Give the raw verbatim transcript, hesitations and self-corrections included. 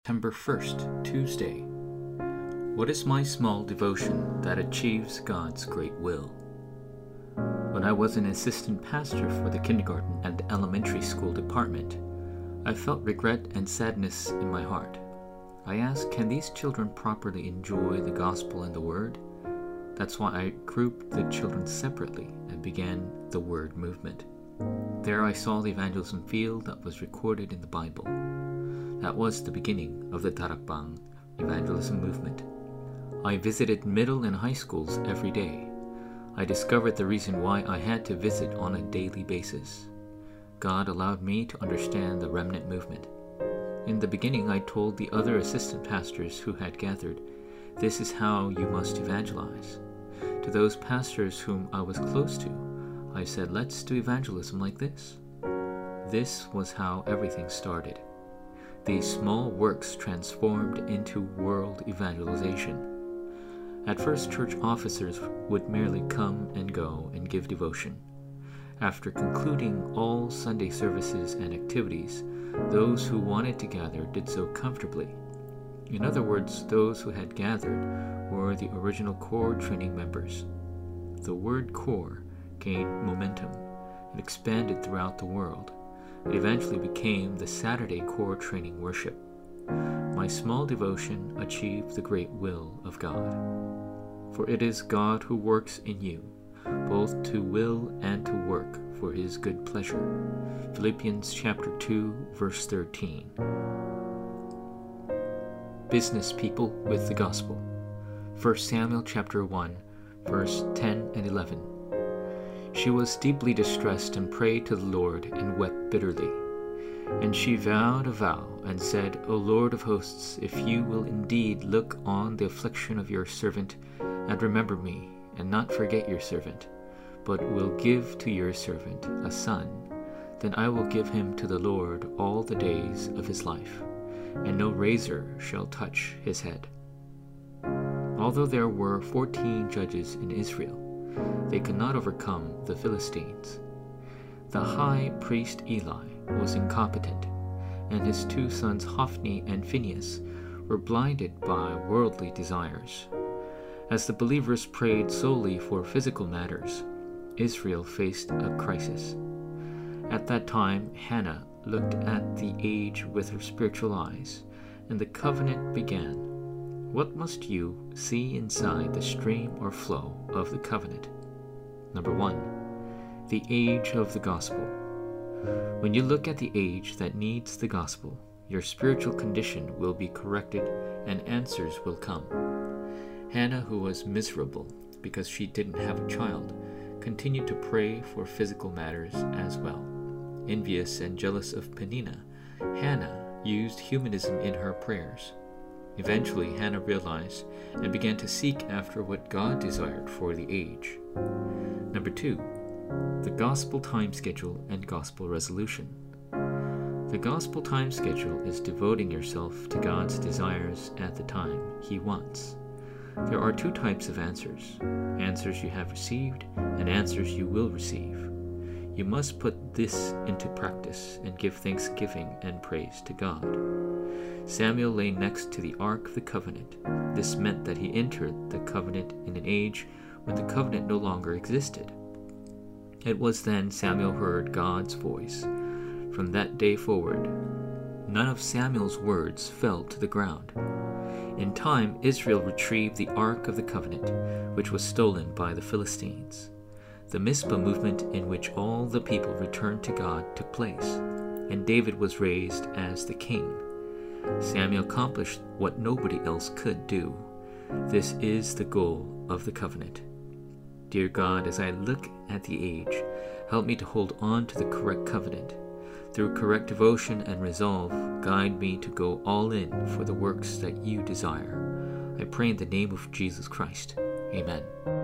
September first, Tuesday. What is my small devotion that achieves God's great will? When I was an assistant pastor for the kindergarten and elementary school department, I felt regret and sadness in my heart. I asked, can these children properly enjoy the gospel and the word? That's why I grouped the children separately and began the word movement. There I saw the evangelism field that was recorded in the Bible. That was the beginning of the Darakbang evangelism movement. I visited middle and high schools every day. I discovered the reason why I had to visit on a daily basis. God allowed me to understand the remnant movement. In the beginning, I told the other assistant pastors who had gathered, this is how you must evangelize. To those pastors whom I was close to, I said, let's do evangelism like this. This was how everything started. These small works transformed into world evangelization. At first, church officers would merely come and go and give devotion. After concluding all Sunday services and activities, those who wanted to gather did so comfortably. In other words, those who had gathered were the original core training members. The word core gained momentum and expanded throughout the world. It eventually became the Saturday core training worship. My small devotion achieved the great will of God. For it is God who works in you, both to will and to work for his good pleasure. Philippians chapter two, verse thirteen. Business people with the gospel. First Samuel chapter one, verse ten and eleven. She was deeply distressed and prayed to the Lord and wept bitterly. And she vowed a vow and said, O Lord of hosts, if you will indeed look on the affliction of your servant and remember me, and not forget your servant, but will give to your servant a son, then I will give him to the Lord all the days of his life, and no razor shall touch his head. Although there were fourteen judges in Israel, they could not overcome the Philistines. The high priest Eli was incompetent, and his two sons Hophni and Phinehas were blinded by worldly desires. As the believers prayed solely for physical matters, Israel faced a crisis. At that time, Hannah looked at the age with her spiritual eyes, and the covenant began. What must you see inside the stream or flow of the covenant? Number one, the age of the gospel. When you look at the age that needs the gospel, your spiritual condition will be corrected and answers will come. Hannah, who was miserable because she didn't have a child, continued to pray for physical matters as well. Envious and jealous of Peninnah, Hannah used humanism in her prayers. Eventually, Hannah realized and began to seek after what God desired for the age. Number two, the gospel time schedule and gospel resolution. The gospel time schedule is devoting yourself to God's desires at the time he wants. There are two types of answers, answers you have received and answers you will receive. You must put this into practice and give thanksgiving and praise to God. Samuel lay next to the Ark of the Covenant. This meant that he entered the covenant in an age when the covenant no longer existed. It was then Samuel heard God's voice. From that day forward, none of Samuel's words fell to the ground. In time, Israel retrieved the Ark of the Covenant, which was stolen by the Philistines. The Mizpah movement, in which all the people returned to God, took place, and David was raised as the king. Samuel accomplished what nobody else could do. This is the goal of the covenant. Dear God, as I look at the age, help me to hold on to the correct covenant. Through correct devotion and resolve, guide me to go all in for the works that you desire. I pray in the name of Jesus Christ. Amen.